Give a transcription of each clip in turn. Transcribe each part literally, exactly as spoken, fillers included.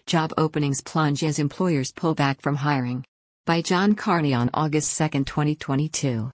Job openings plunge as employers pull back from hiring. By John Carney on August second, twenty twenty-two.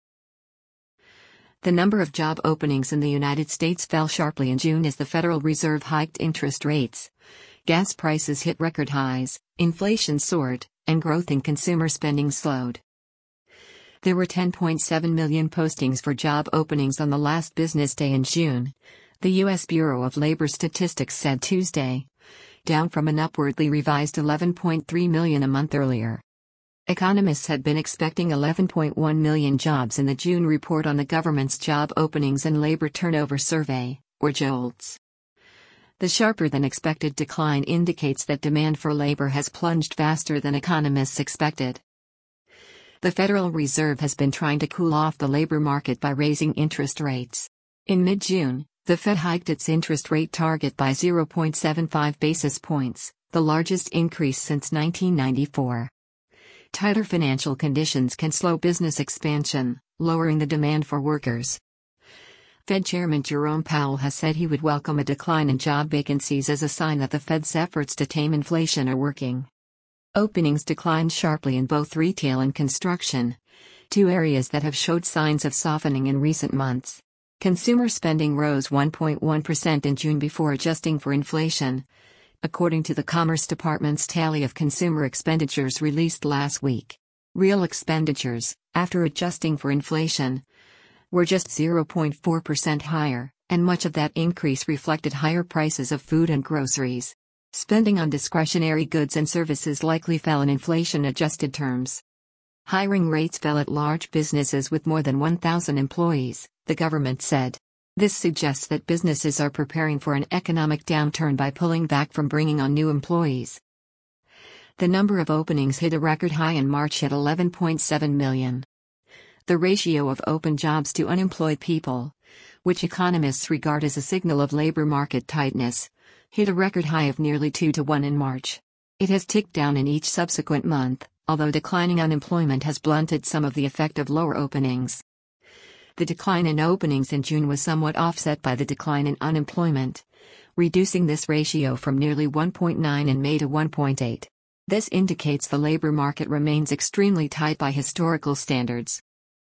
The number of job openings in the United States fell sharply in June as the Federal Reserve hiked interest rates. Gas prices hit record highs, inflation soared, and growth in consumer spending slowed. There were ten point seven million postings for job openings on the last business day in June, the U S Bureau of Labor Statistics said Tuesday, down from an upwardly revised eleven point three million a month earlier. Economists had been expecting eleven point one million jobs in the June report on the government's Job Openings and Labor Turnover Survey, or JOLTS. The sharper-than-expected decline indicates that demand for labor has plunged faster than economists expected. The Federal Reserve has been trying to cool off the labor market by raising interest rates. In mid-June, the Fed hiked its interest rate target by zero point seven five basis points, the largest increase since nineteen ninety-four. Tighter financial conditions can slow business expansion, lowering the demand for workers. Fed Chairman Jerome Powell has said he would welcome a decline in job vacancies as a sign that the Fed's efforts to tame inflation are working. Openings declined sharply in both retail and construction, two areas that have showed signs of softening in recent months. Consumer spending rose one point one percent in June before adjusting for inflation, according to the Commerce Department's tally of consumer expenditures released last week. Real expenditures, after adjusting for inflation, were just zero point four percent higher, and much of that increase reflected higher prices of food and groceries. Spending on discretionary goods and services likely fell in inflation-adjusted terms. Hiring rates fell at large businesses with more than one thousand employees, the government said. This suggests that businesses are preparing for an economic downturn by pulling back from bringing on new employees. The number of openings hit a record high in March at eleven point seven million. The ratio of open jobs to unemployed people, which economists regard as a signal of labor market tightness, hit a record high of nearly two to one in March. It has ticked down in each subsequent month, although declining unemployment has blunted some of the effect of lower openings. The decline in openings in June was somewhat offset by the decline in unemployment, reducing this ratio from nearly one point nine in May to one point eight. This indicates the labor market remains extremely tight by historical standards.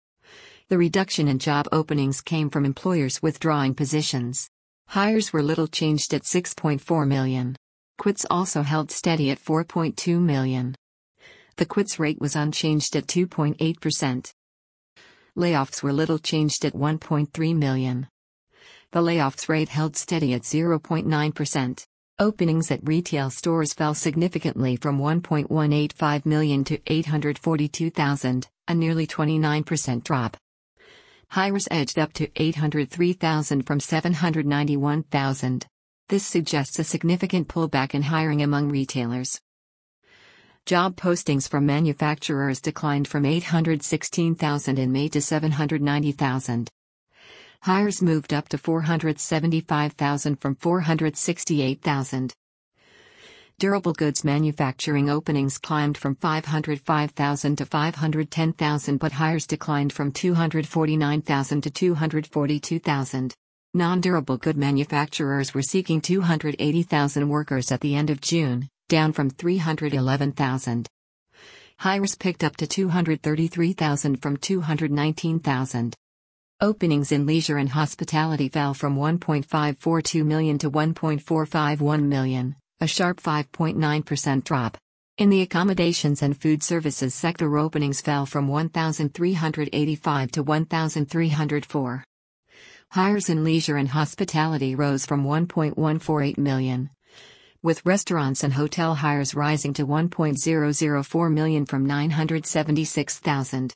The reduction in job openings came from employers withdrawing positions. Hires were little changed at six point four million. Quits also held steady at four point two million. The quits rate was unchanged at two point eight percent. Layoffs were little changed at one point three million. The layoffs rate held steady at zero point nine percent. Openings at retail stores fell significantly from one point one eight five million to eight hundred forty-two thousand, a nearly twenty-nine percent drop. Hires edged up to eight hundred three thousand from seven hundred ninety-one thousand. This suggests a significant pullback in hiring among retailers. Job postings from manufacturers declined from eight hundred sixteen thousand in May to seven hundred ninety thousand. Hires moved up to four hundred seventy-five thousand from four hundred sixty-eight thousand. Durable goods manufacturing openings climbed from five hundred five thousand to five hundred ten thousand, but hires declined from two hundred forty-nine thousand to two hundred forty-two thousand. Non-durable good manufacturers were seeking two hundred eighty thousand workers at the end of June, down from three hundred eleven thousand. Hires picked up to two hundred thirty-three thousand from two hundred nineteen thousand. Openings in leisure and hospitality fell from one point five four two million to one point four five one million, a sharp five point nine percent drop. In the accommodations and food services sector, openings fell from one thousand three hundred eighty-five to one thousand three hundred four. Hires in leisure and hospitality rose from one point one four eight million. With restaurants and hotel hires rising to one point zero zero four million from nine hundred seventy-six thousand.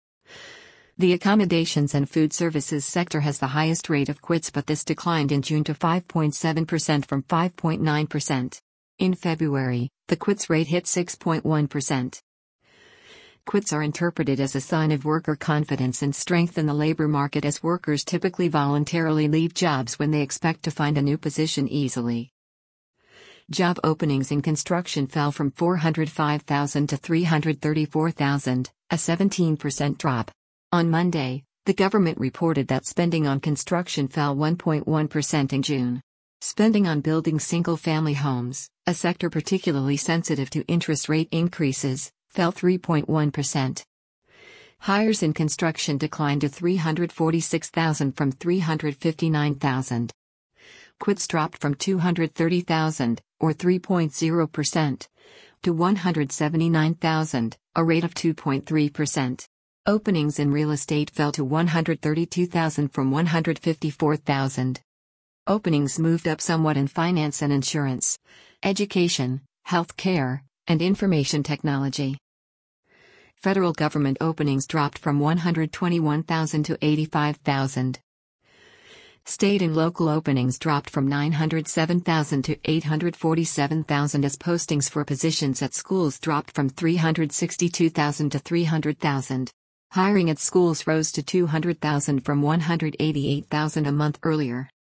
The accommodations and food services sector has the highest rate of quits, but this declined in June to five point seven percent from five point nine percent. In February, the quits rate hit six point one percent. Quits are interpreted as a sign of worker confidence and strength in the labor market, as workers typically voluntarily leave jobs when they expect to find a new position easily. Job openings in construction fell from four hundred five thousand to three hundred thirty-four thousand, a seventeen percent drop. On Monday, the government reported that spending on construction fell one point one percent in June. Spending on building single-family homes, a sector particularly sensitive to interest rate increases, fell three point one percent. Hires in construction declined to three hundred forty-six thousand from three hundred fifty-nine thousand. Quits dropped from two hundred thirty thousand, or three point zero percent, to one hundred seventy-nine thousand, a rate of two point three percent. Openings in real estate fell to one hundred thirty-two thousand from one hundred fifty-four thousand. Openings moved up somewhat in finance and insurance, education, health care, and information technology. Federal government openings dropped from one hundred twenty-one thousand to eighty-five thousand. State and local openings dropped from nine hundred seven thousand to eight hundred forty-seven thousand as postings for positions at schools dropped from three hundred sixty-two thousand to three hundred thousand. Hiring at schools rose to two hundred thousand from one hundred eighty-eight thousand a month earlier.